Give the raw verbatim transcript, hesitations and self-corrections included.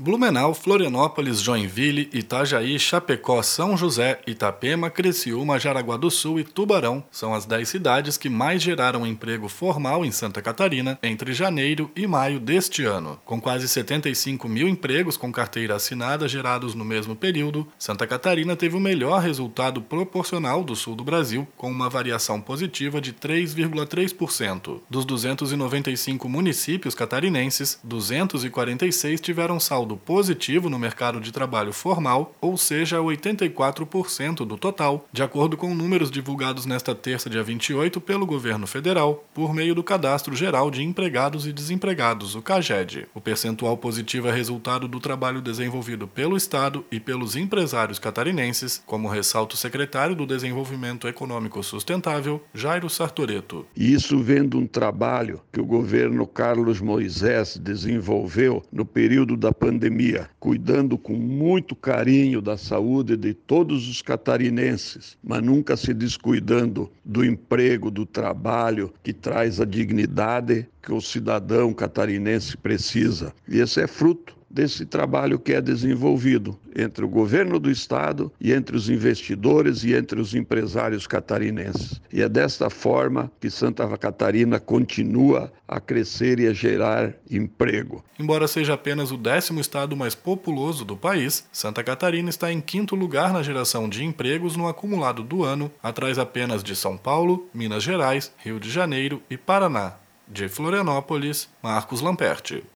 Blumenau, Florianópolis, Joinville, Itajaí, Chapecó, São José, Itapema, Criciúma, Jaraguá do Sul e Tubarão são as dez cidades que mais geraram emprego formal em Santa Catarina entre janeiro e maio deste ano. Com quase setenta e cinco mil empregos com carteira assinada gerados no mesmo período, Santa Catarina teve o melhor resultado proporcional do sul do Brasil, com uma variação positiva de três vírgula três por cento. Dos duzentos e noventa e cinco municípios catarinenses, duzentos e quarenta e seis tiveram saldo positivo no mercado de trabalho formal, ou seja, oitenta e quatro por cento do total, de acordo com números divulgados nesta terça, dia vinte e oito, pelo governo federal, por meio do Cadastro Geral de Empregados e Desempregados, o CAGED. O percentual positivo é resultado do trabalho desenvolvido pelo Estado e pelos empresários catarinenses, como ressalta o secretário do Desenvolvimento Econômico Sustentável, Jairo Sartoreto. Isso vem de um trabalho que o governo Carlos Moisés desenvolveu no período da pandemia, cuidando com muito carinho da saúde de todos os catarinenses, mas nunca se descuidando do emprego, do trabalho que traz a dignidade que o cidadão catarinense precisa. E esse é fruto desse trabalho que é desenvolvido entre o governo do estado e entre os investidores e entre os empresários catarinenses. E é desta forma que Santa Catarina continua a crescer e a gerar emprego. Embora seja apenas o décimo estado mais populoso do país, Santa Catarina está em quinto lugar na geração de empregos no acumulado do ano, atrás apenas de São Paulo, Minas Gerais, Rio de Janeiro e Paraná. De Florianópolis, Marcos Lamperti.